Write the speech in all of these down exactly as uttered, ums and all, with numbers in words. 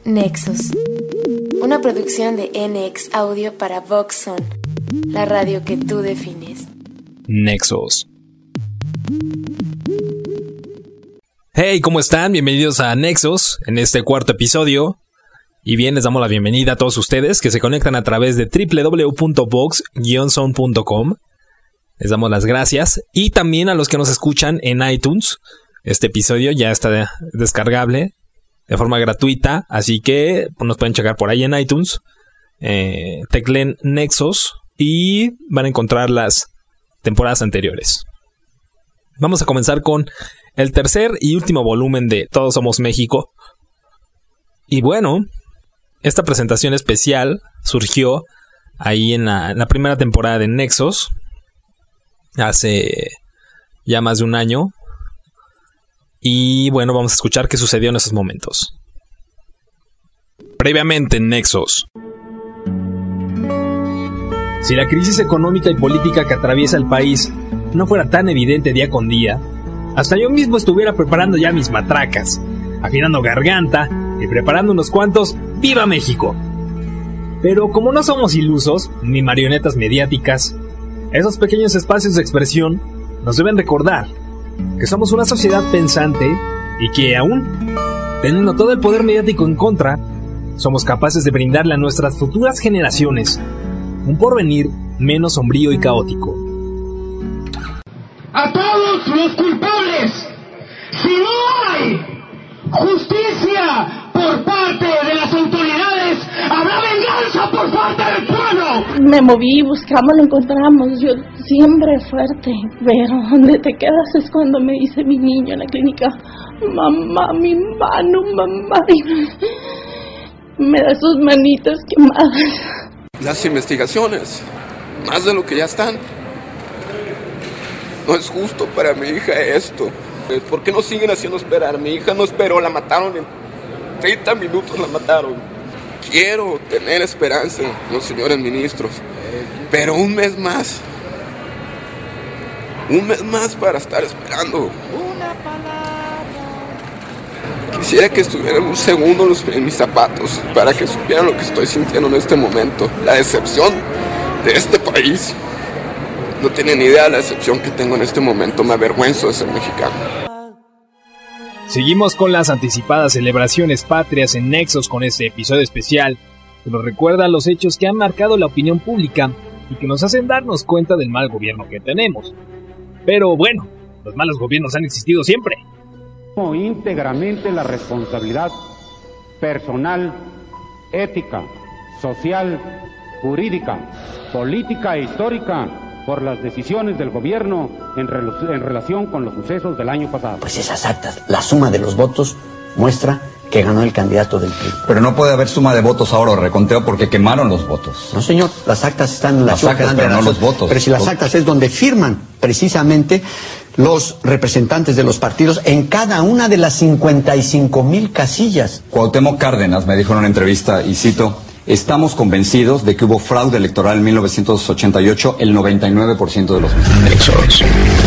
Nexos, una producción de N X Audio para Voxon, la radio que tú defines. Nexos. Hey, ¿cómo están? Bienvenidos a Nexos en este cuarto episodio. Y bien, les damos la bienvenida a todos ustedes que se conectan a través de doble u doble u doble u punto vox guion zone punto com. Les damos las gracias. Y también a los que nos escuchan en iTunes. Este episodio ya está descargable de forma gratuita, así que nos pueden checar por ahí en iTunes. Eh, tecleen Nexos y van a encontrar las temporadas anteriores. Vamos a comenzar con el tercer y último volumen de Todos Somos México. Y bueno, esta presentación especial surgió ahí en la, en la primera temporada de Nexos, hace ya más de un año. Y bueno, vamos a escuchar qué sucedió en esos momentos. Previamente en Nexos. Si la crisis económica y política que atraviesa el país no fuera tan evidente día con día, hasta yo mismo estuviera preparando ya mis matracas, afinando garganta y preparando unos cuantos ¡Viva México! Pero como no somos ilusos, ni marionetas mediáticas, esos pequeños espacios de expresión nos deben recordar que somos una sociedad pensante y que aún, teniendo todo el poder mediático en contra, somos capaces de brindarle a nuestras futuras generaciones un porvenir menos sombrío y caótico. A todos los culpables, si no hay justicia por parte de las autoridades, habrá venganza por parte del pueblo. Me moví, buscamos, lo encontramos. Yo siempre fuerte, pero donde te quedas es cuando me dice mi niño en la clínica: mamá, mi mano, mamá. Y me da sus manitas quemadas. Las investigaciones, más de lo que ya están. No es justo para mi hija esto. ¿Por qué no siguen haciendo esperar? Mi hija no esperó, la mataron en treinta minutos, la mataron. Quiero tener esperanza, los señores ministros, pero un mes más. Un mes más para estar esperando. Quisiera que estuvieran un segundo en mis zapatos para que supieran lo que estoy sintiendo en este momento. La decepción de este país. No tienen idea de la decepción que tengo en este momento. Me avergüenzo de ser mexicano. Seguimos con las anticipadas celebraciones patrias en Nexos con este episodio especial que nos recuerda los hechos que han marcado la opinión pública y que nos hacen darnos cuenta del mal gobierno que tenemos. Pero bueno, los malos gobiernos han existido siempre. Íntegramente la responsabilidad personal, ética, social, jurídica, política e histórica por las decisiones del gobierno en, rel- en relación con los sucesos del año pasado. Pues esas actas, la suma de los votos muestra que ganó el candidato del P R I. Pero no puede haber suma de votos ahora o reconteo porque quemaron los votos. No, señor, las actas están en la Las actas, pero no los votos. Pero si las actas es donde firman precisamente los representantes de los partidos en cada una de las cincuenta y cinco mil casillas. Cuauhtémoc Cárdenas me dijo en una entrevista, y cito: estamos convencidos de que hubo fraude electoral en mil novecientos ochenta y ocho, el noventa y nueve por ciento de los mexicanos.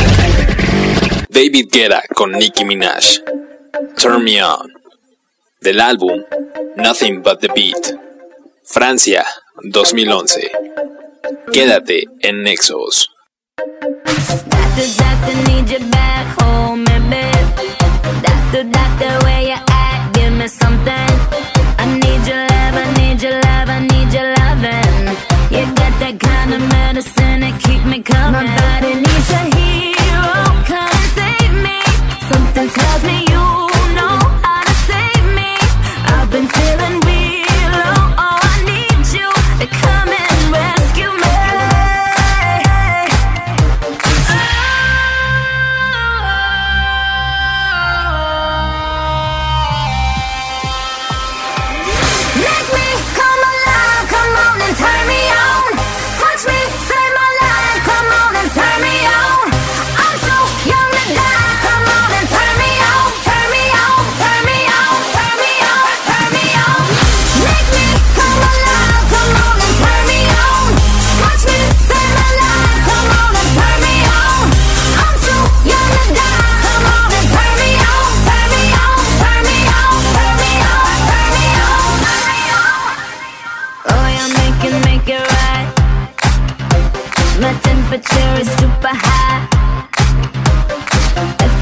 David Guetta con Nicki Minaj. Turn Me On. Del álbum Nothing But The Beat. Francia, dos mil once. Quédate en Nexos. Doctor, doctor, need you back home in bed. Doctor, doctor, where you at? Give me something. I need your love, I need your love, I need your loving. You got that kind of medicine that keep me coming. My body needs a hero, come and save me. Something tells me you know how to save me. I've been feeling real low, oh, I need you to come and rescue me.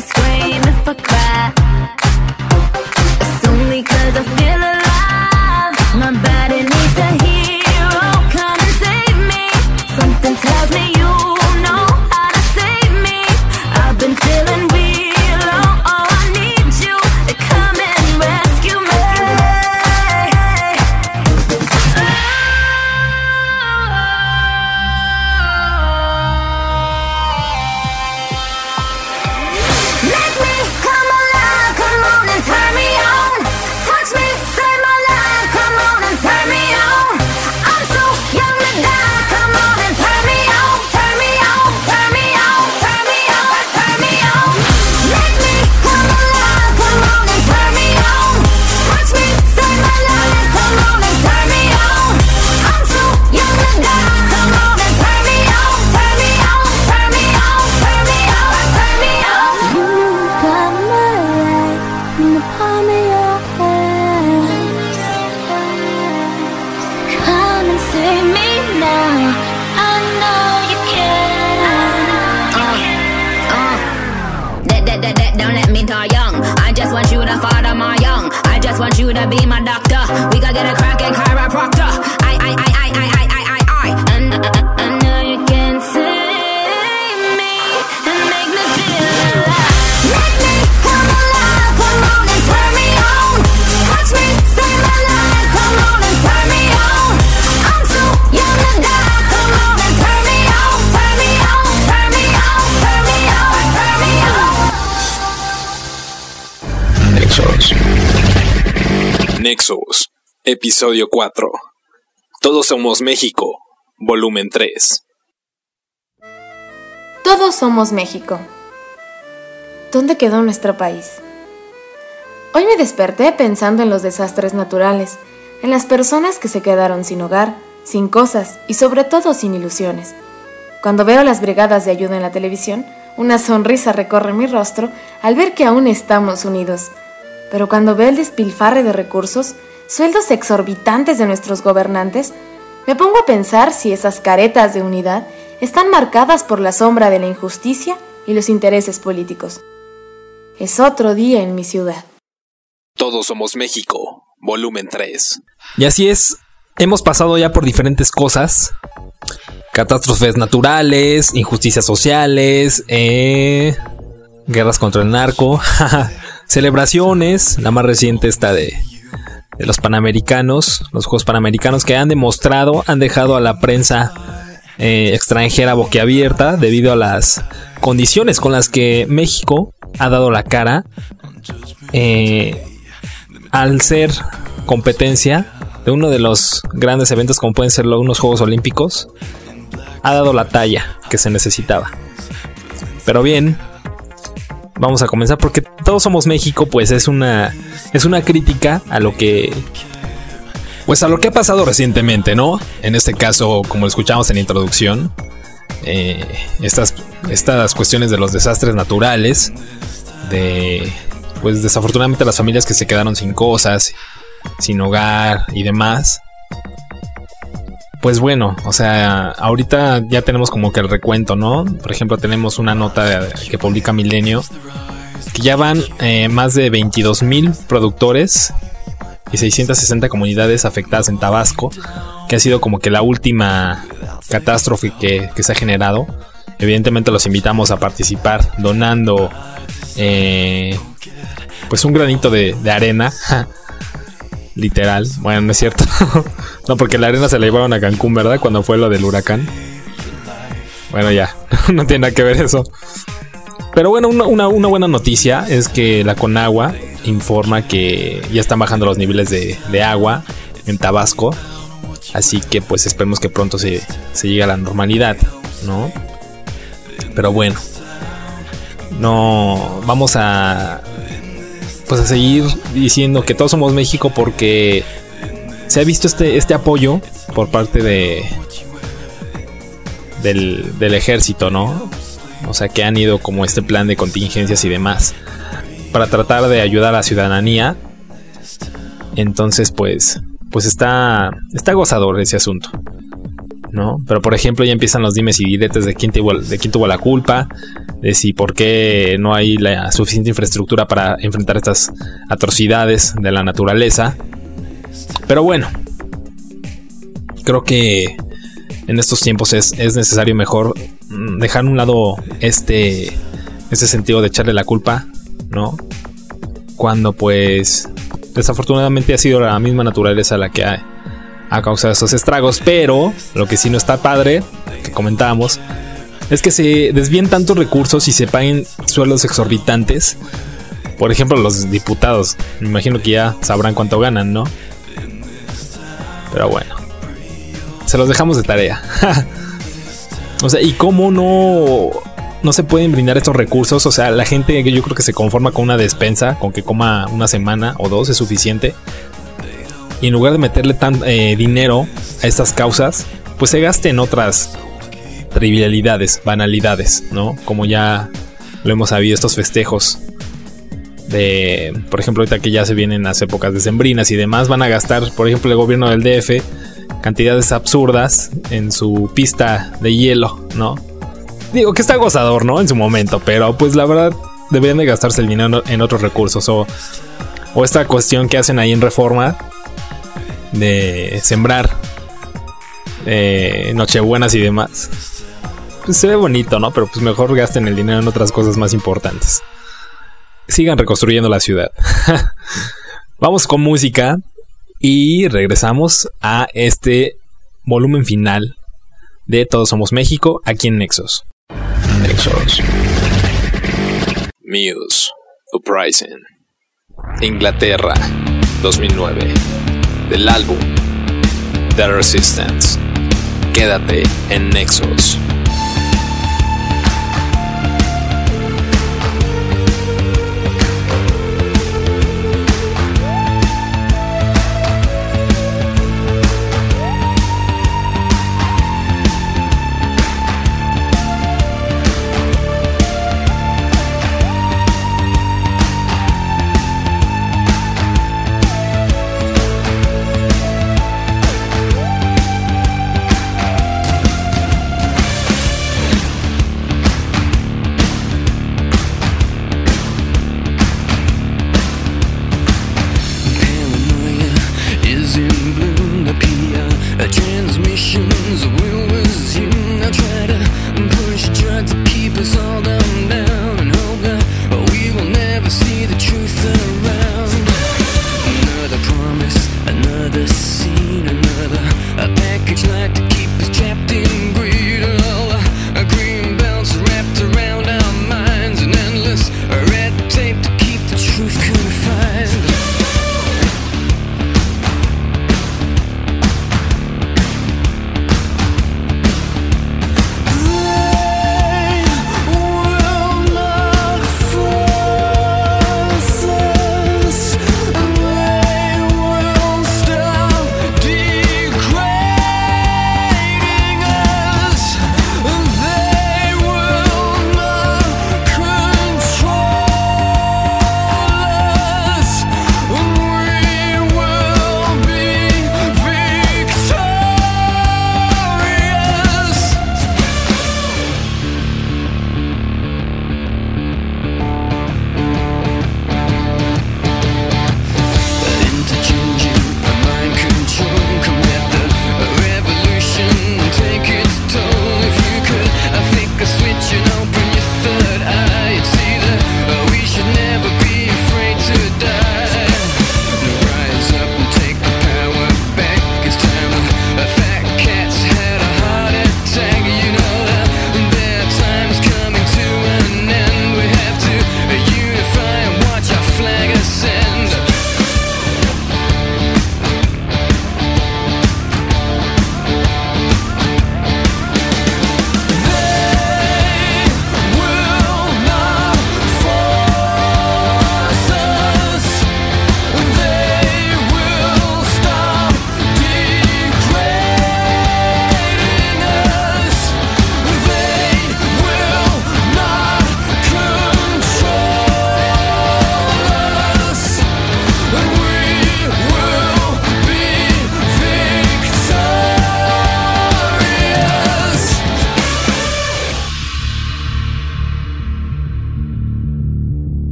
I scream, if I cry, it's only 'cause I feel alive. My body needs a hero, come and save me. Something tells me you know how to save me. I've been feeling real, oh, oh, I need you to come and rescue me. Make me come alive, come on and turn me on. Touch me, save my life, come on and turn me on. I'm so young to die, come on and turn me on. Turn me on, turn me on, turn me on, turn me on. Make me come alive, come on and turn me on. Touch me, save my life, come on and turn me on. I'm so young to die, come on and turn me on. Turn me on, turn me on, turn me on, turn me on. You got my life in the palm of your hands. Come and save me now. I know you can. Uh, uh. That, that, that, that, don't let me die young. I just want you to father my young. I just want you to be my doctor. We gotta get a crackin' chiropractor. I, I, I, I, I, I, I, I, I. And I, I know you can save me and make me feel alive. Make me come alive, come on and turn me on. Touch me, save my life, come on and turn me on. I'm so young to die, come on and turn me on. Turn me on, turn me on, turn me on, turn me on. Nexos. Nexos, episodio cuatro. Todos somos México, volumen tres. Todos somos México. ¿Dónde quedó nuestro país? Hoy me desperté pensando en los desastres naturales, en las personas que se quedaron sin hogar, sin cosas y sobre todo sin ilusiones. Cuando veo las brigadas de ayuda en la televisión, una sonrisa recorre mi rostro al ver que aún estamos unidos. Pero cuando veo el despilfarre de recursos, sueldos exorbitantes de nuestros gobernantes, me pongo a pensar si esas caretas de unidad están marcadas por la sombra de la injusticia y los intereses políticos. Es otro día en mi ciudad. Todos somos México, volumen tres. Y así es, hemos pasado ya por diferentes cosas. Catástrofes naturales, injusticias sociales, eh, guerras contra el narco, celebraciones, la más reciente está de, de los Panamericanos, los Juegos Panamericanos que han demostrado, han dejado a la prensa eh, extranjera boquiabierta debido a las condiciones con las que México ha dado la cara eh, al ser competencia de uno de los grandes eventos como pueden ser unos Juegos Olímpicos. Ha dado la talla que se necesitaba. Pero bien, vamos a comenzar porque todos somos México, pues es una es una crítica a lo que pues a lo que ha pasado recientemente, ¿no? En este caso, como lo escuchamos en la introducción, eh, estas estas cuestiones de los desastres naturales, de pues desafortunadamente las familias que se quedaron sin cosas, sin hogar y demás. Pues bueno, o sea, ahorita ya tenemos como que el recuento, ¿no? Por ejemplo, tenemos una nota que publica Milenio que ya van eh, más de veintidós mil productores y seiscientas sesenta comunidades afectadas en Tabasco, que ha sido como que la última catástrofe que, que se ha generado. Evidentemente los invitamos a participar donando eh, pues un granito de, de arena. Literal, bueno, no es cierto. No, porque la arena se la llevaron a Cancún, ¿verdad? Cuando fue lo del huracán. Bueno, ya, no tiene nada que ver eso. Pero bueno, una, una, una buena noticia es que la Conagua informa que ya están bajando los niveles de, de agua en Tabasco. Así que pues esperemos que pronto se, se llegue a la normalidad, ¿no? Pero bueno, no vamos a pues a seguir diciendo que todos somos México porque se ha visto este, este apoyo por parte de del, del ejército, ¿no? O sea, que han ido como este plan de contingencias y demás para tratar de ayudar a la ciudadanía. Entonces, pues, pues está, está gozador ese asunto. ¿no? Pero por ejemplo ya empiezan los dimes y diretes de quién tuvo, de quién tuvo la culpa, de si por qué no hay la suficiente infraestructura para enfrentar estas atrocidades de la naturaleza. Pero bueno, creo que en estos tiempos es, es necesario mejor dejar a un lado este, este sentido de echarle la culpa, ¿no? Cuando pues desafortunadamente ha sido la misma naturaleza la que ha, ha causado esos estragos. Pero lo que sí no está padre, que comentábamos, es que se desvíen tantos recursos y se paguen sueldos exorbitantes. Por ejemplo, los diputados, me imagino que ya sabrán cuánto ganan, ¿no? Pero bueno, se los dejamos de tarea. O sea, ¿y cómo no, no se pueden brindar estos recursos? O sea, la gente, yo creo que se conforma con una despensa, con que coma una semana o dos es suficiente. Y en lugar de meterle tan eh, dinero a estas causas, pues se gaste en otras trivialidades, banalidades, ¿no? Como ya lo hemos sabido, estos festejos de, por ejemplo, ahorita que ya se vienen las épocas decembrinas y demás, van a gastar, por ejemplo, el gobierno del D F cantidades absurdas en su pista de hielo, ¿no? Digo que está gozador, ¿no? En su momento, pero pues la verdad deberían de gastarse el dinero en otros recursos. O, o esta cuestión que hacen ahí en Reforma de sembrar eh, nochebuenas y demás, pues se ve bonito, ¿no? Pero pues mejor gasten el dinero en otras cosas más importantes. Sigan reconstruyendo la ciudad. Vamos con música y regresamos a este volumen final de Todos Somos México aquí en Nexos. Nexos. Muse, Uprising, Inglaterra, dos mil nueve. Del álbum The Resistance. Quédate en Nexos.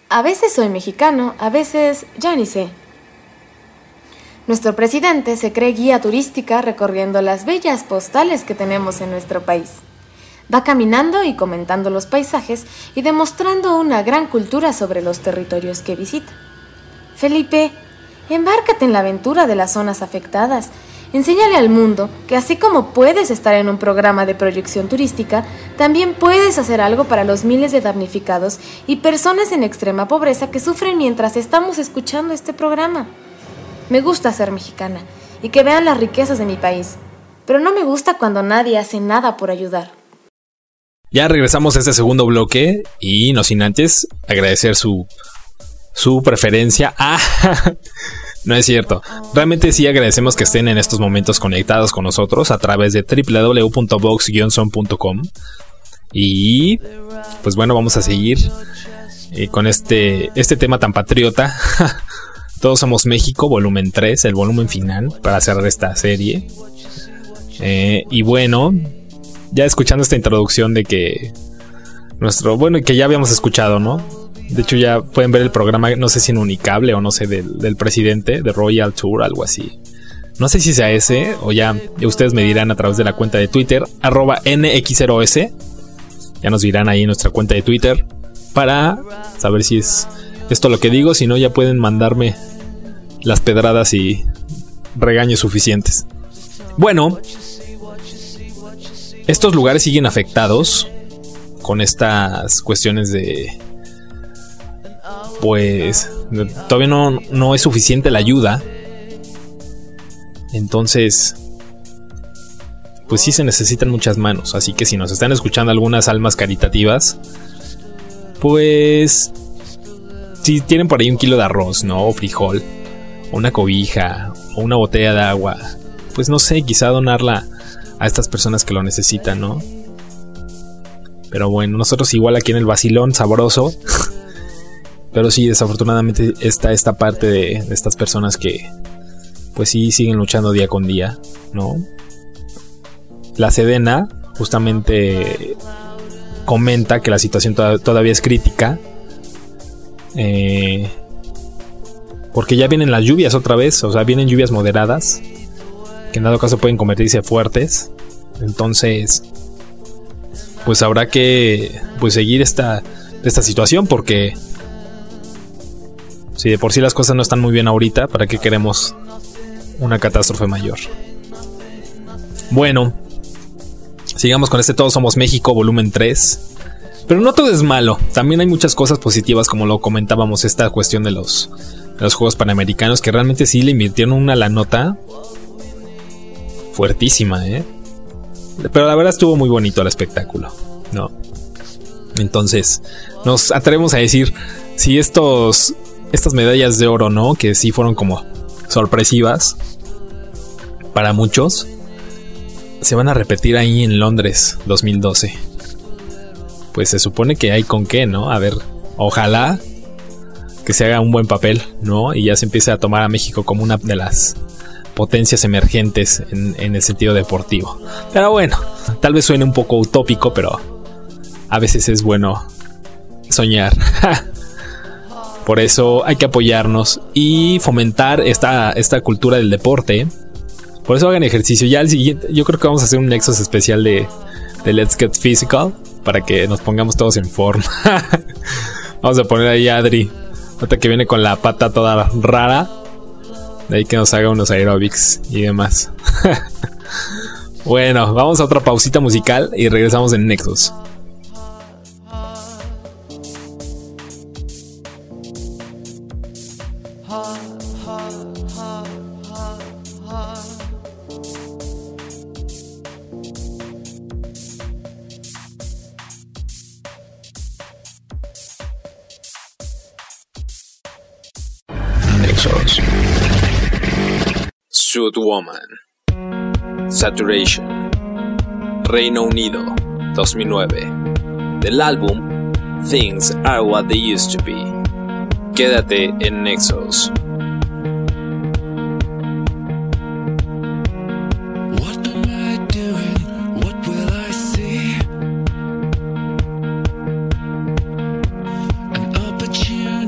A veces soy mexicano, a veces ya ni sé. Nuestro presidente se cree guía turística recorriendo las bellas postales que tenemos en nuestro país. Va caminando y comentando los paisajes y demostrando una gran cultura sobre los territorios que visita. Felipe, embárcate en la aventura de las zonas afectadas. Enséñale al mundo que así como puedes estar en un programa de proyección turística, también puedes hacer algo para los miles de damnificados y personas en extrema pobreza que sufren mientras estamos escuchando este programa. Me gusta ser mexicana y que vean las riquezas de mi país, pero no me gusta cuando nadie hace nada por ayudar. Ya regresamos a este segundo bloque y no sin antes agradecer su, su preferencia. Ah, no es cierto. Realmente sí agradecemos que estén en estos momentos conectados con nosotros a través de doble u doble u doble u punto vox guion son punto com. Y pues bueno, vamos a seguir eh, con este, este tema tan patriota. Todos somos México, volumen tres, el volumen final para cerrar esta serie. Eh, y bueno, ya escuchando esta introducción de que nuestro, bueno, que ya habíamos escuchado, ¿no? De hecho ya pueden ver el programa, no sé si en Unicable o no sé, del, del presidente de Royal Tour, algo así. No sé si sea ese o ya, ya ustedes me dirán a través de la cuenta de Twitter, arroba N X cero S. Ya nos dirán ahí en nuestra cuenta de Twitter para saber si es esto lo que digo. Si no, ya pueden mandarme las pedradas y regaños suficientes. Bueno, estos lugares siguen afectados con estas cuestiones de... Pues todavía no, no es suficiente la ayuda. Entonces, pues sí se necesitan muchas manos. Así que si nos están escuchando algunas almas caritativas, pues si tienen por ahí un kilo de arroz, ¿no? O frijol, o una cobija, o una botella de agua, pues no sé, quizá donarla a estas personas que lo necesitan, ¿no? Pero bueno, nosotros igual aquí en el vacilón sabroso. Pero sí, desafortunadamente está esta parte de, de estas personas que pues sí siguen luchando día con día, ¿no? La Sedena justamente comenta que la situación to- todavía es crítica. Eh, porque ya vienen las lluvias otra vez. O sea, vienen lluvias moderadas, que en dado caso pueden convertirse fuertes. Entonces, pues habrá que pues seguir esta, esta situación, porque si de por sí las cosas no están muy bien ahorita, ¿para qué queremos una catástrofe mayor? Bueno, sigamos con este Todos Somos México, volumen tres. Pero no todo es malo, también hay muchas cosas positivas, como lo comentábamos, esta cuestión de los, de los Juegos Panamericanos, que realmente sí le invirtieron una la nota fuertísima, ¿eh? Pero la verdad estuvo muy bonito el espectáculo, ¿no? Entonces, nos atrevemos a decir si estos... estas medallas de oro, ¿no? Que sí fueron como sorpresivas para muchos, se van a repetir ahí en Londres dos mil doce. Pues se supone que hay con qué, ¿no? A ver, ojalá que se haga un buen papel, ¿no? Y ya se empiece a tomar a México como una de las potencias emergentes en, en el sentido deportivo. Pero bueno, tal vez suene un poco utópico, pero a veces es bueno soñar. Por eso hay que apoyarnos y fomentar esta, esta cultura del deporte. Por eso hagan ejercicio. Ya al siguiente, yo creo que vamos a hacer un Nexus especial de, de Let's Get Physical, para que nos pongamos todos en forma. Vamos a poner ahí a Adri, ahorita que viene con la pata toda rara, de ahí que nos haga unos aerobics y demás. Bueno, vamos a otra pausita musical y regresamos en Nexus. Suit Woman, Saturation, Reino Unido, dos mil nueve, del álbum Things Are What They Used To Be. Quédate en Nexus. An opportunity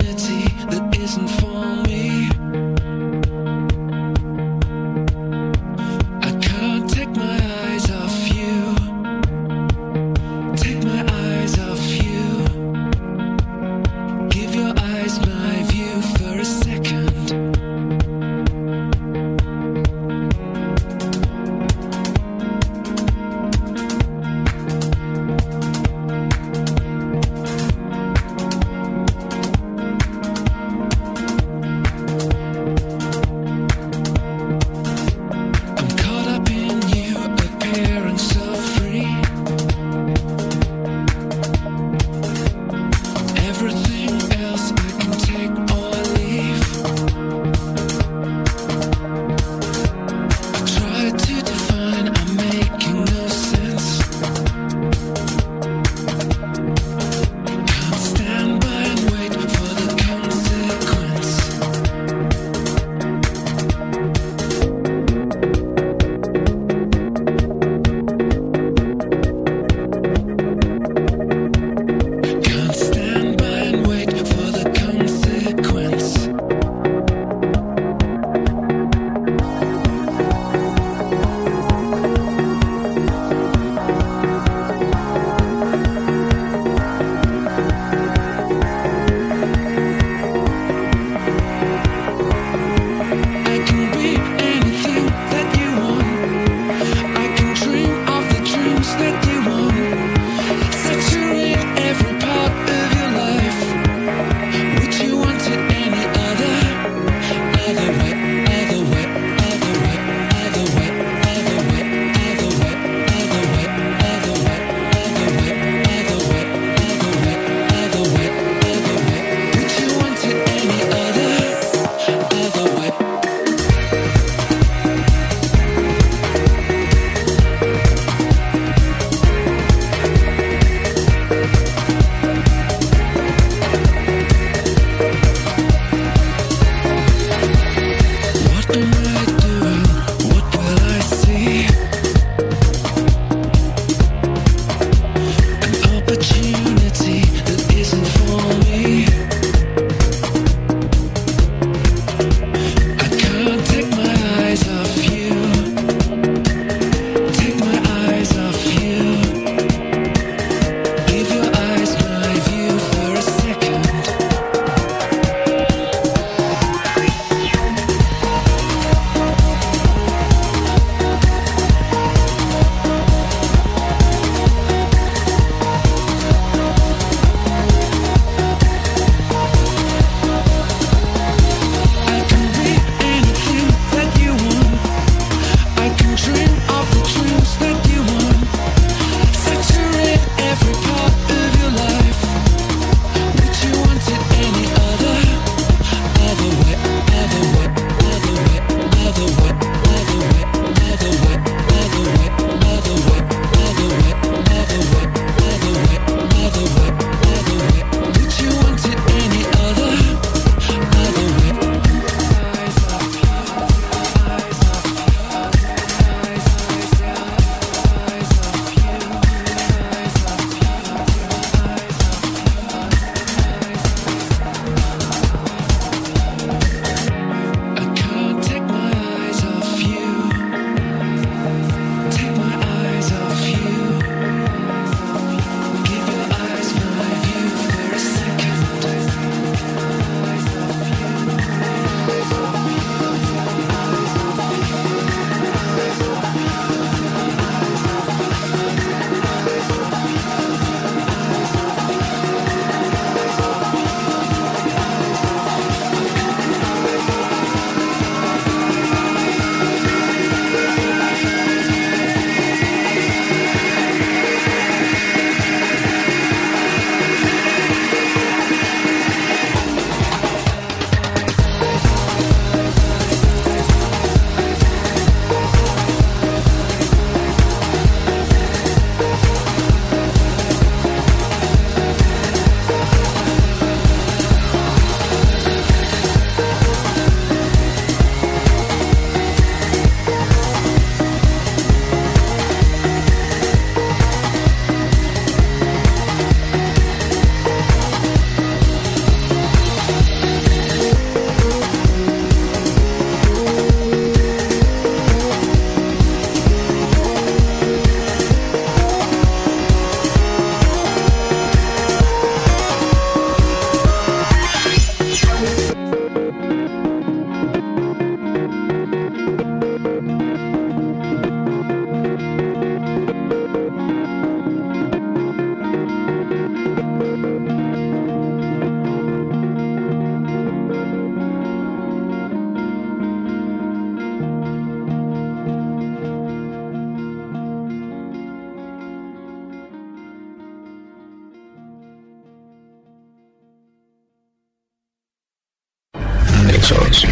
Nexos.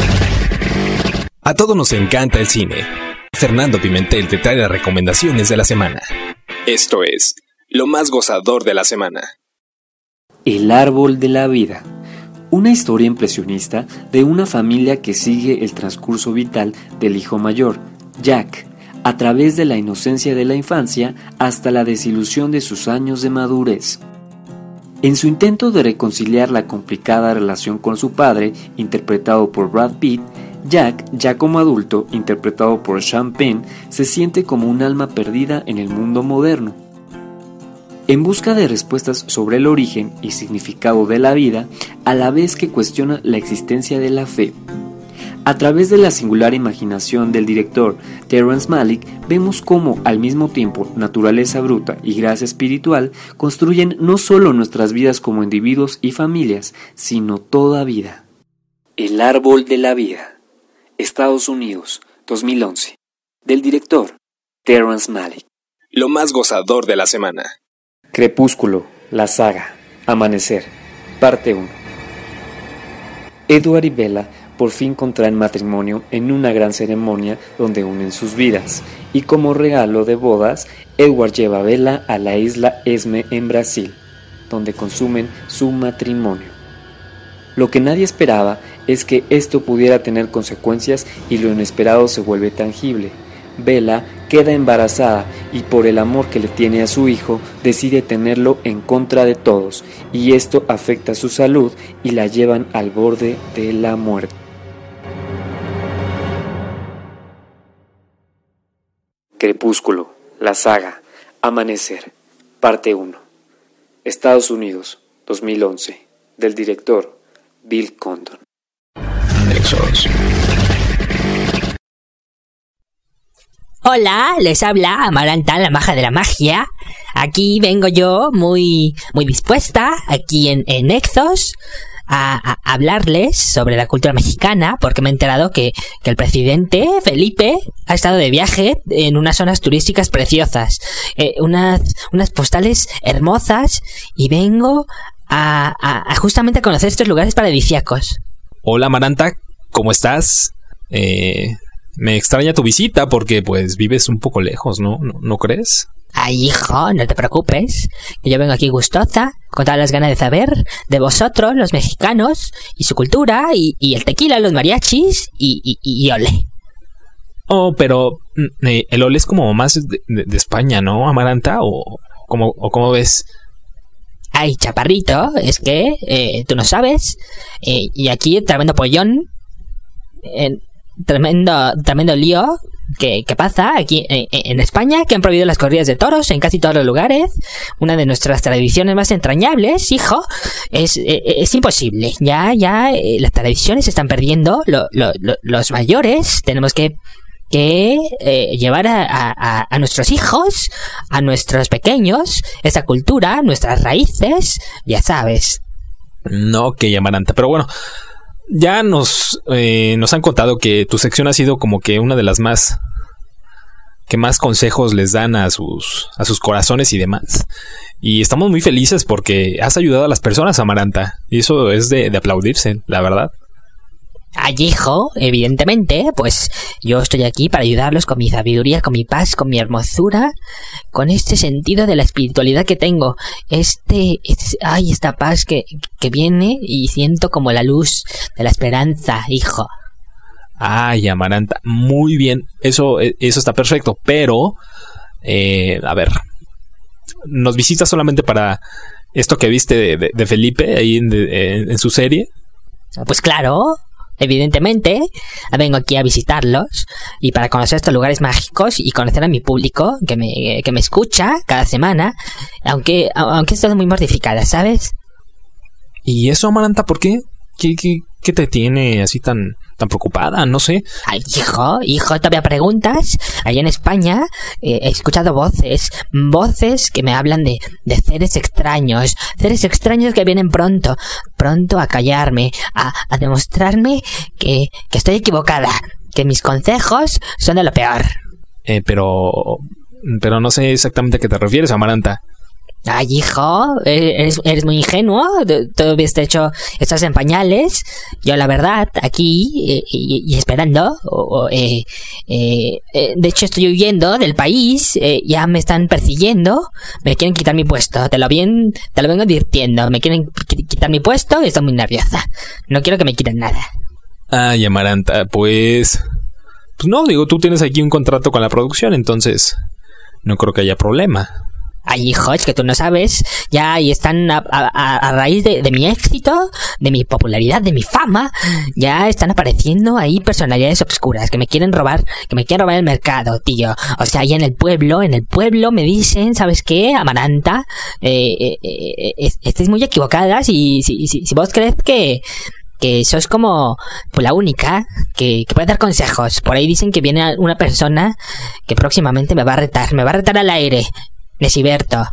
A todos nos encanta el cine. Fernando Pimentel te trae las recomendaciones de la semana. Esto es lo más gozador de la semana. El árbol de la vida. Una historia impresionista de una familia que sigue el transcurso vital del hijo mayor, Jack, a través de la inocencia de la infancia hasta la desilusión de sus años de madurez. En su intento de reconciliar la complicada relación con su padre, interpretado por Brad Pitt, Jack, ya como adulto, interpretado por Sean Penn, se siente como un alma perdida en el mundo moderno. En busca de respuestas sobre el origen y significado de la vida, a la vez que cuestiona la existencia de la fe. A través de la singular imaginación del director Terrence Malick, vemos cómo, al mismo tiempo, naturaleza bruta y gracia espiritual construyen no solo nuestras vidas como individuos y familias, sino toda vida. El árbol de la vida. Estados Unidos, dos mil once. Del director Terrence Malick. Lo más gozador de la semana. Crepúsculo, la saga, Amanecer, parte uno. Edward y Bella por fin contraen matrimonio en una gran ceremonia donde unen sus vidas, y como regalo de bodas, Edward lleva a Bella a la isla Esme en Brasil, donde consumen su matrimonio. Lo que nadie esperaba es que esto pudiera tener consecuencias y lo inesperado se vuelve tangible. Bella queda embarazada y por el amor que le tiene a su hijo decide tenerlo en contra de todos, y esto afecta su salud y la llevan al borde de la muerte. Crepúsculo, la saga, Amanecer, parte uno. Estados Unidos, dos mil once. Del director Bill Condon. Nexos. Hola, les habla Amaranta, la maja de la magia. Aquí vengo yo muy muy dispuesta, aquí en, en Nexos, a, a hablarles sobre la cultura mexicana, porque me he enterado que, que el presidente Felipe ha estado de viaje en unas zonas turísticas preciosas, eh, unas, unas postales hermosas, y vengo a, a, a justamente a conocer estos lugares paradisíacos. Hola Amaranta, ¿cómo estás? Eh... Me extraña tu visita porque, pues, vives un poco lejos, ¿no? ¿No, no crees? Ay, hijo, no te preocupes. Yo vengo aquí gustosa, con todas las ganas de saber de vosotros, los mexicanos, y su cultura, y, y el tequila, los mariachis, y, y, y ole. Oh, pero eh, el ole es como más de, de, de España, ¿no, Amaranta? ¿O cómo, o cómo ves? Ay, chaparrito, es que eh, tú no sabes. Eh, y aquí, tremendo pollón. En... Tremendo, tremendo lío que, que pasa aquí en, en España, que han prohibido las corridas de toros en casi todos los lugares. Una de nuestras tradiciones más entrañables, hijo, es, es, es imposible. Ya, ya, eh, las tradiciones se están perdiendo. Lo, lo, lo, los mayores tenemos que, que eh, llevar a, a, a nuestros hijos, a nuestros pequeños, esa cultura, nuestras raíces, ya sabes. No, que Amaranta, pero bueno. Ya nos, eh, nos han contado que tu sección ha sido como que una de las más que más consejos les dan a sus a sus corazones y demás. Y estamos muy felices porque has ayudado a las personas, Amaranta. Y eso es de, de aplaudirse, la verdad. Ay, hijo, evidentemente, pues yo estoy aquí para ayudarlos con mi sabiduría, con mi paz, con mi hermosura, con este sentido de la espiritualidad que tengo. Este, este ay, esta paz que, que viene y siento como la luz de la esperanza, hijo. Ay, Amaranta, muy bien, eso, eso está perfecto, pero, eh, a ver, ¿nos visitas solamente para esto que viste de, de, de Felipe ahí en, de, en, en su serie? Pues claro. Evidentemente, vengo aquí a visitarlos y para conocer estos lugares mágicos y conocer a mi público que me, que me escucha cada semana, aunque, aunque estoy muy mortificada, ¿sabes? ¿Y eso, Amaranta, por qué? ¿Qué, qué, qué te tiene así tan, tan preocupada? No sé. Ay, hijo, hijo, todavía preguntas. Allá en España eh, he escuchado voces, voces que me hablan de, de seres extraños, seres extraños que vienen pronto, pronto a callarme, a, a demostrarme que, que estoy equivocada, que mis consejos son de lo peor. Eh, pero, pero no sé exactamente a qué te refieres, Amaranta. Ay, hijo, eres, eres muy ingenuo. Todavía está hecho, estás en pañales. Yo, la verdad, aquí eh, y, y esperando. O, eh, eh, eh, de hecho, estoy huyendo del país. Eh, ya me están persiguiendo. Me quieren quitar mi puesto. Te lo bien, te lo vengo advirtiendo. Me quieren quitar mi puesto y estoy muy nerviosa. No quiero que me quiten nada. Ay, Amaranta, pues... Pues no, digo, tú tienes aquí un contrato con la producción, entonces no creo que haya problema. Ay, hijo, es que tú no sabes. Ya ahí están a, a, a raíz de, de mi éxito, de mi popularidad, de mi fama. Ya están apareciendo ahí personalidades obscuras que me quieren robar, que me quieren robar el mercado, tío. O sea, ahí en el pueblo, en el pueblo me dicen, ¿sabes qué, Amaranta? Eh, eh, eh, eh, estáis muy equivocadas y si, si, si vos crees que... que sos como pues, la única que, que puede dar consejos. Por ahí dicen que viene una persona que próximamente me va a retar, me va a retar al aire. Nesiberto.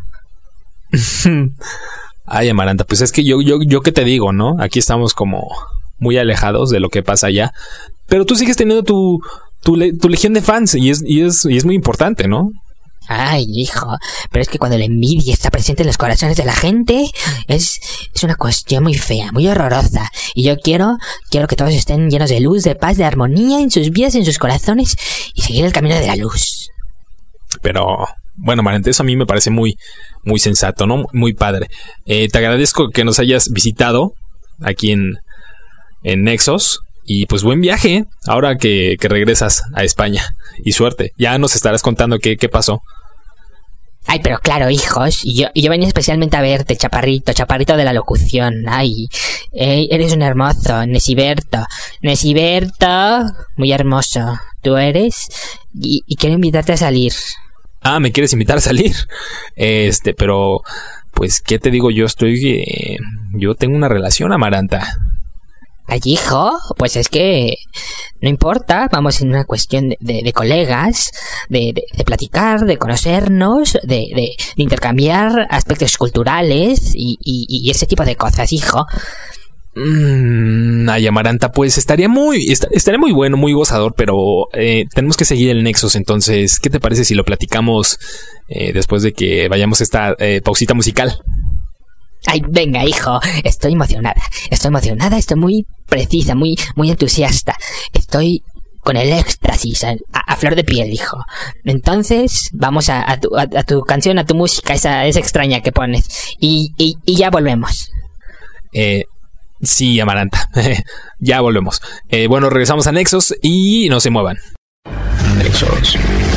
Ay, Amaranta, pues es que yo, yo, yo qué te digo, ¿no? Aquí estamos como muy alejados de lo que pasa allá. Pero tú sigues teniendo tu, tu, tu legión de fans y es, y es, y es muy importante, ¿no? Ay, hijo, pero es que cuando la envidia está presente en los corazones de la gente, es, es una cuestión muy fea, muy horrorosa. Y yo quiero, quiero que todos estén llenos de luz, de paz, de armonía en sus vidas, en sus corazones y seguir el camino de la luz. Pero, bueno, Amaranta, eso a mí me parece muy, muy sensato, ¿no? Muy padre. Eh, te agradezco que nos hayas visitado aquí en, en Nexos. Y pues buen viaje, ahora que, que regresas a España. Y suerte, ya nos estarás contando qué, qué pasó. Ay, pero claro, hijos, y yo, y yo venía especialmente a verte, chaparrito, chaparrito de la locución. Ay, eh, eres un hermoso, Nesiberto, Nesiberto, muy hermoso, tú eres, y, y quiero invitarte a salir. Ah, ¿me quieres invitar a salir? Este, pero, pues, ¿qué te digo? Yo estoy, eh, yo tengo una relación, Amaranta. Ay, hijo, pues es que no importa, vamos en una cuestión de, de, de colegas, de, de, de platicar, de conocernos, de, de, de intercambiar aspectos culturales y, y, y ese tipo de cosas, hijo. Mm, ay, Amaranta, pues estaría muy, est- estaría muy bueno, muy gozador, pero eh, tenemos que seguir el Nexos, entonces, ¿qué te parece si lo platicamos eh, después de que vayamos a esta eh, pausita musical? Ay, venga, hijo, estoy emocionada, estoy emocionada, estoy muy precisa, muy, muy entusiasta. Estoy con el éxtasis a, a flor de piel, hijo. Entonces, vamos a, a, tu, a, a tu canción, a tu música, esa, esa extraña que pones. Y, y, y ya volvemos. Eh, sí, Amaranta, ya volvemos. Eh, bueno, regresamos a Nexos y no se muevan. Nexos.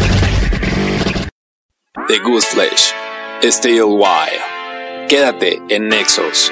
The Goose Flesh. Still Wild. Quédate en Nexos.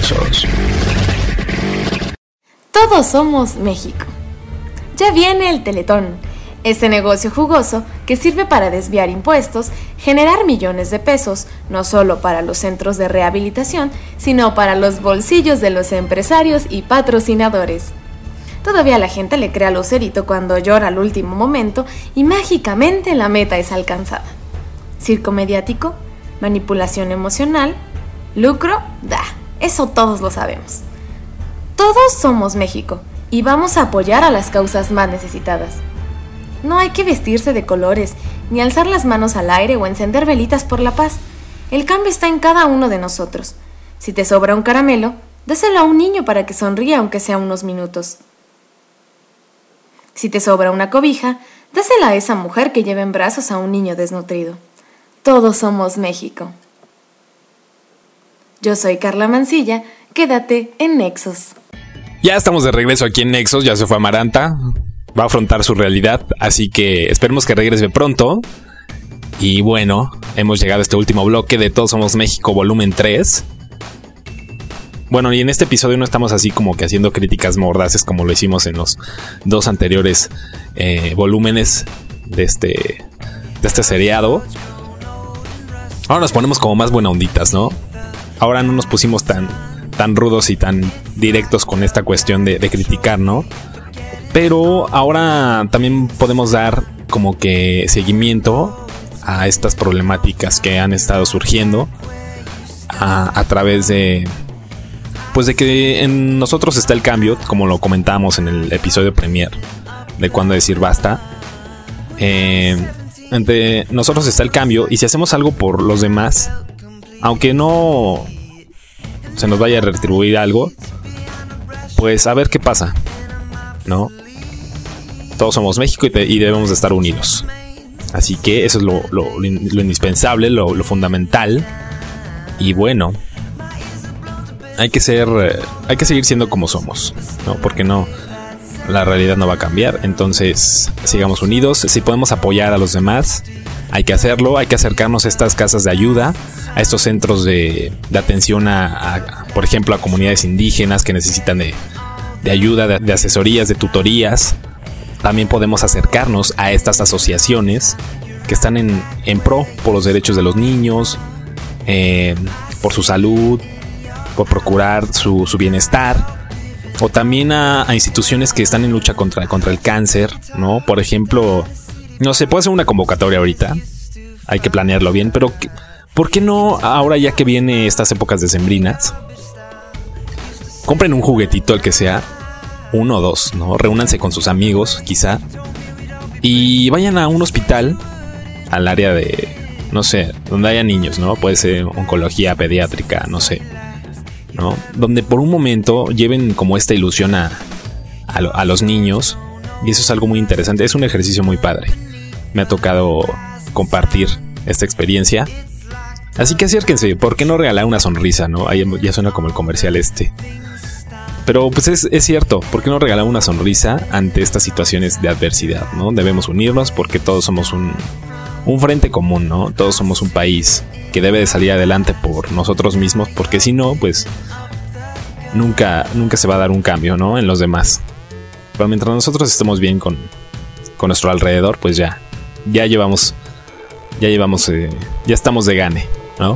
Nexos. Todos somos México. Ya viene el Teletón, ese negocio jugoso que sirve para desviar impuestos, generar millones de pesos, no solo para los centros de rehabilitación, sino para los bolsillos de los empresarios y patrocinadores. Todavía la gente le cree a Lucerito cuando llora al último momento y mágicamente la meta es alcanzada. Circo mediático, manipulación emocional, lucro, da, eso todos lo sabemos. Todos somos México y vamos a apoyar a las causas más necesitadas. No hay que vestirse de colores, ni alzar las manos al aire o encender velitas por la paz. El cambio está en cada uno de nosotros. Si te sobra un caramelo, dáselo a un niño para que sonría aunque sea unos minutos. Si te sobra una cobija, dásela a esa mujer que lleva en brazos a un niño desnutrido. Todos somos México. Yo soy Carla Mancilla, quédate en Nexos. Ya estamos de regreso aquí en Nexos, ya se fue Amaranta, va a afrontar su realidad, así que esperemos que regrese pronto. Y bueno, hemos llegado a este último bloque de Todos Somos México volumen tres. Bueno, y en este episodio no estamos así como que haciendo críticas mordaces como lo hicimos en los dos anteriores eh, volúmenes de este, de este seriado. Ahora nos ponemos como más buena onditas, ¿no? Ahora no nos pusimos tan, tan rudos y tan directos con esta cuestión de, de criticar, ¿no? Pero ahora también podemos dar como que seguimiento a estas problemáticas que han estado surgiendo a, a través de... Pues de que en nosotros está el cambio, como lo comentamos en el episodio premier de Cuándo Decir Basta. Eh, entre nosotros está el cambio y si hacemos algo por los demás, aunque no se nos vaya a retribuir algo, pues a ver qué pasa, ¿no? Todos somos México y, te, y debemos de estar unidos. Así que eso es lo, lo, lo indispensable, lo, lo fundamental. Y bueno, hay que ser, hay que seguir siendo como somos, ¿no? Porque no, la realidad no va a cambiar. Entonces, sigamos unidos. Si podemos apoyar a los demás, hay que hacerlo. Hay que acercarnos a estas casas de ayuda, a estos centros de, de atención a, a, por ejemplo, a comunidades indígenas que necesitan de, de ayuda, de, de asesorías, de tutorías. También podemos acercarnos a estas asociaciones que están en, en pro por los derechos de los niños, eh, por su salud, por procurar su, su bienestar, o también a, a instituciones que están en lucha contra, contra el cáncer, ¿no? Por ejemplo, no sé, puede ser una convocatoria ahorita, hay que planearlo bien, pero ¿por qué no ahora ya que viene estas épocas decembrinas? Compren un juguetito, el que sea, uno o dos, ¿no? Reúnanse con sus amigos, quizá, y vayan a un hospital, al área de, no sé, donde haya niños, ¿no? Puede ser oncología pediátrica, no sé, ¿no? Donde por un momento lleven como esta ilusión a, a, lo, a los niños, y eso es algo muy interesante, es un ejercicio muy padre. Me ha tocado compartir esta experiencia, así que acérquense. ¿Por qué no regalar una sonrisa, no? Ahí ya suena como el comercial este, pero pues es, es cierto. ¿Por qué no regalar una sonrisa ante estas situaciones de adversidad, no? Debemos unirnos porque todos somos un, un frente común, ¿no? Todos somos un país que debe de salir adelante por nosotros mismos, porque si no, pues nunca, nunca se va a dar un cambio, ¿no? En los demás. Pero mientras nosotros estemos bien con, con nuestro alrededor, pues ya, ya llevamos, ya llevamos, eh, ya estamos de gane, ¿no?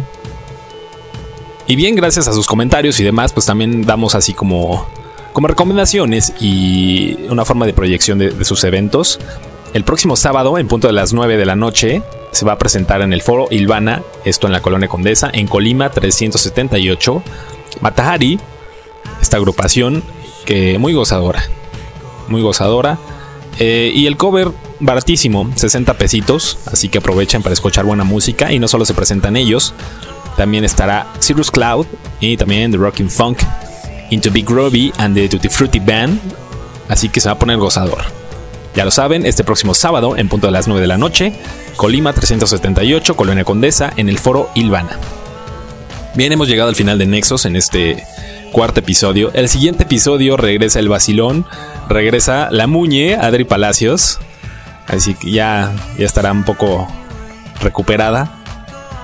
Y bien, gracias a sus comentarios y demás, pues también damos así como, como recomendaciones y una forma de proyección de, de sus eventos. El próximo sábado, en punto de las nueve de la noche, se va a presentar en el Foro Ilvana, esto en la Colonia Condesa, en Colima trescientos setenta y ocho, Matahari, esta agrupación que muy gozadora, muy gozadora, eh, y el cover baratísimo, sesenta pesitos, así que aprovechen para escuchar buena música. Y no solo se presentan ellos, también estará Cirrus Cloud y también The Rockin' Funk, Into Big Groovy and the Tutti Frutti Band, así que se va a poner gozador. Ya lo saben, este próximo sábado, en punto de las nueve de la noche, Colima trescientos setenta y ocho, Colonia Condesa, en el Foro Ilvana. Bien, hemos llegado al final de Nexos en este cuarto episodio. El siguiente episodio regresa el vacilón, regresa la Muñe, Adri Palacios, así que ya, ya estará un poco recuperada.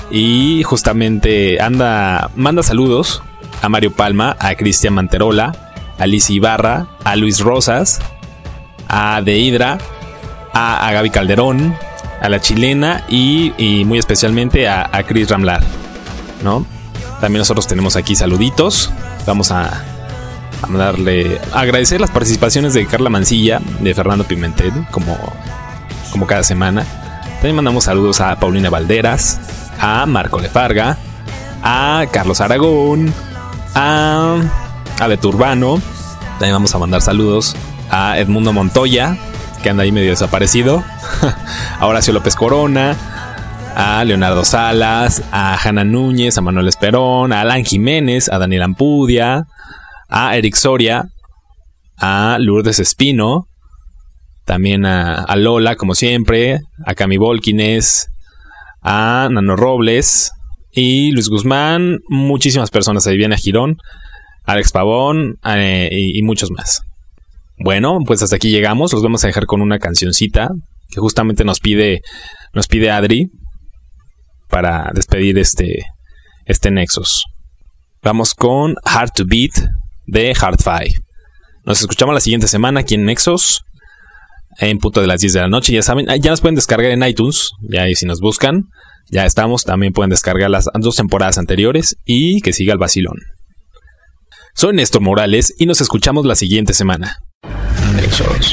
Y justamente anda, manda saludos a Mario Palma, a Cristian Manterola, a Liz Ibarra, a Luis Rosas, a Deidra, a, a Gaby Calderón, a la chilena y, y muy especialmente a, a Chris Ramlar, ¿no? También nosotros tenemos aquí saluditos. Vamos a, a darle a agradecer las participaciones de Carla Mancilla, de Fernando Pimentel, como, como cada semana. También mandamos saludos a Paulina Valderas, a Marco Lefarga, a Carlos Aragón, a, a Beto Urbano. También vamos a mandar saludos a Edmundo Montoya, que anda ahí medio desaparecido, a Horacio López Corona, a Leonardo Salas, a Hanna Núñez, a Manuel Esperón, a Alan Jiménez, a Daniel Ampudia, a Eric Soria, a Lourdes Espino, también a, a Lola, como siempre, a Cami Volkines, a Nano Robles y Luis Guzmán, muchísimas personas, ahí viene a Girón, Alex Pavón eh, y, y muchos más. Bueno, pues hasta aquí llegamos. Los vamos a dejar con una cancioncita que justamente nos pide, nos pide Adri para despedir este, este Nexus. Vamos con Hard to Beat de Hard-Fi. Nos escuchamos la siguiente semana aquí en Nexus, en punto de las diez de la noche. Ya saben, ya nos pueden descargar en iTunes. Ya ahí si nos buscan, ya estamos. También pueden descargar las dos temporadas anteriores y que siga el vacilón. Soy Néstor Morales y nos escuchamos la siguiente semana. Nexus.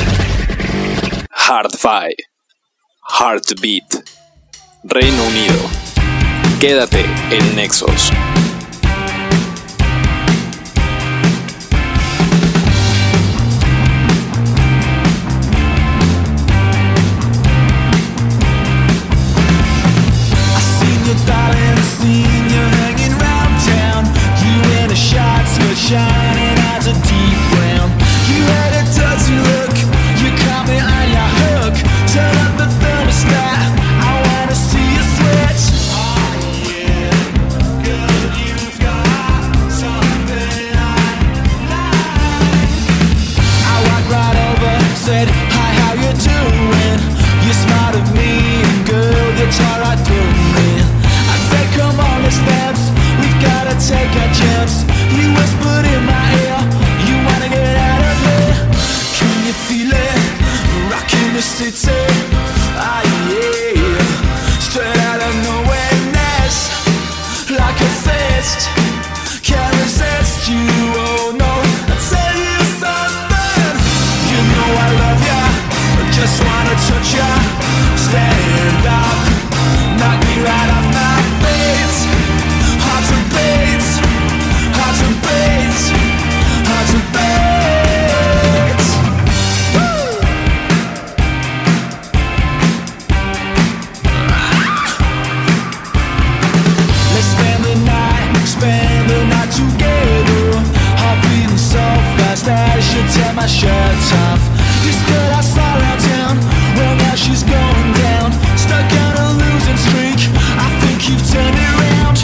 Hard-Fi. Hard to Beat. Reino Unido. Quédate en Nexus. Shining as a deep brown. You had a dirty look. You caught me on your hook. Turn up the thermostat. I wanna see you sweat. Oh yeah, girl, you've got something I like. I walked right over, said hi, how you doing? You smiled at me, and girl, you tore right through me. I said, come on, let's dance. We've gotta take a chance. You whispered in my ear, you wanna get out of here. Can you feel it? Rocking the city. Ah yeah. Straight out of nowhereness. Like a fist. Can't resist you, oh no. I'll tell you something. You know I love ya. I just wanna touch ya. Stand up. Knock me right off my feet. Hard to beat. Hard to beat, hard to beat. Woo! Let's spend the night, spend the night together. Heart beating so fast that I should tear my shirt off. This girl I saw around town, well now she's going down. Stuck on a losing streak, I think you've turned it around.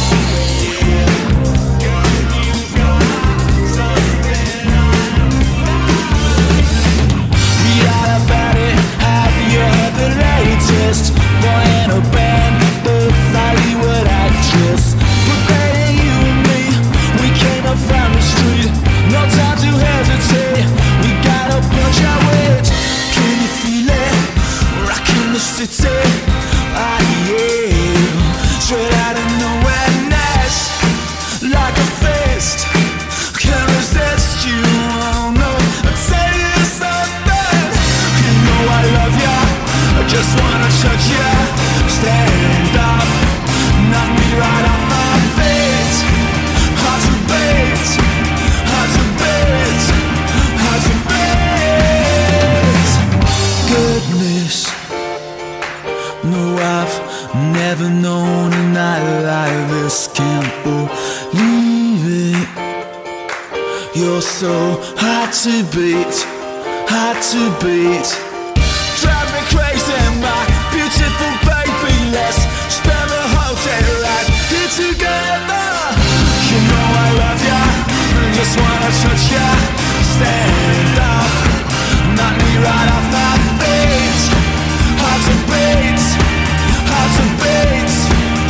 The latest boy in a band, the Hollywood actress. But better you and me, we came up from the street. No time to hesitate, we gotta punch our weight. Can you feel it? Rockin' the city. Ah yeah. Straight out of nowhereness. Like a fist. Can't resist you, oh no. I'll tell you something. You know I love ya. I just wanna touch ya. Stand up. Knock me right off my feet. Hard to beat. Hard to beat. Hard to beat. Goodness. No, I've never known a night like this. Can't believe it. You're so hard to beat. Hard to beat. Drive me crazy, my beautiful baby. Let's spend the hotel right here together. You know I love ya, I just wanna touch ya. Stand up, knock me right off my feet. Hard to beat, hard to beat,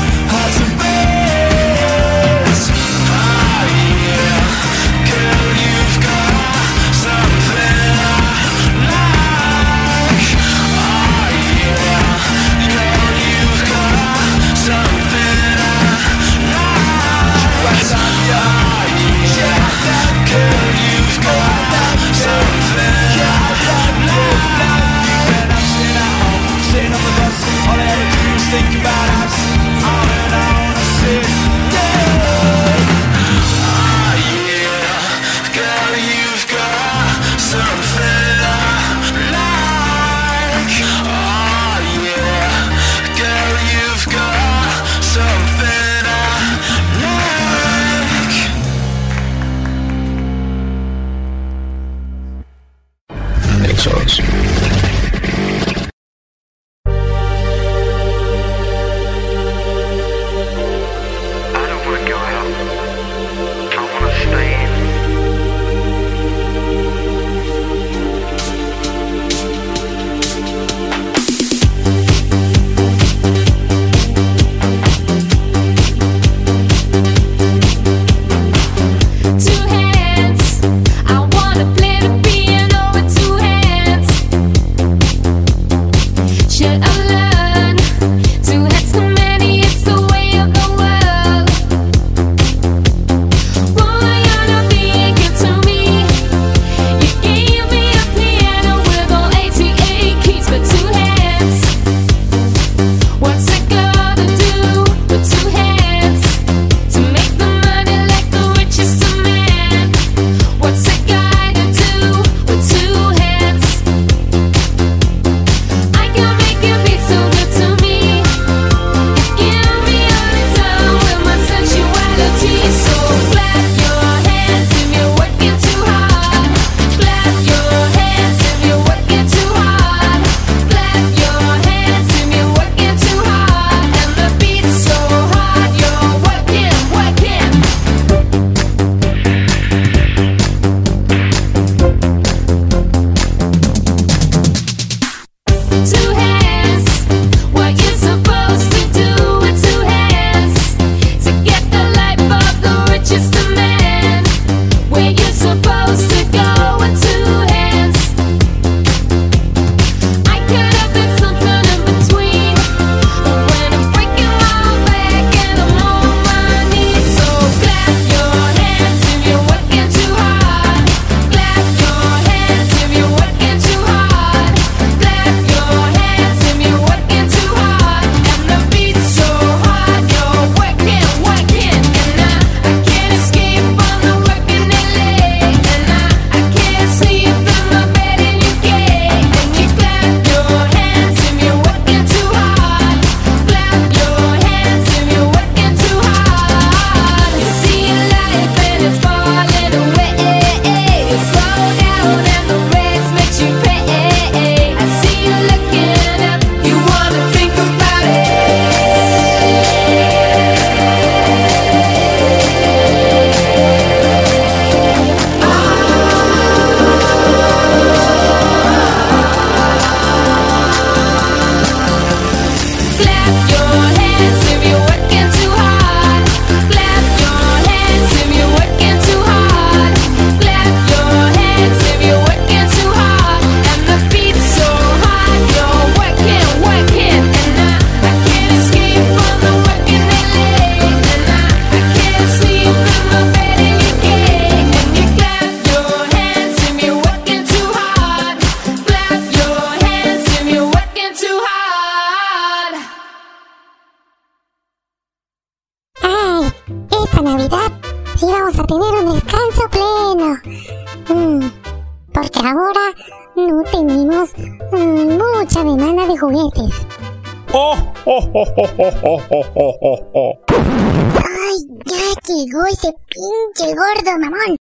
vamos a tener un descanso pleno. Mm, porque ahora no tenemos mm, mucha demanda de juguetes. Oh, oh, oh, oh, oh, oh, oh, oh, oh. Ay, ya llegó ese pinche gordo mamón.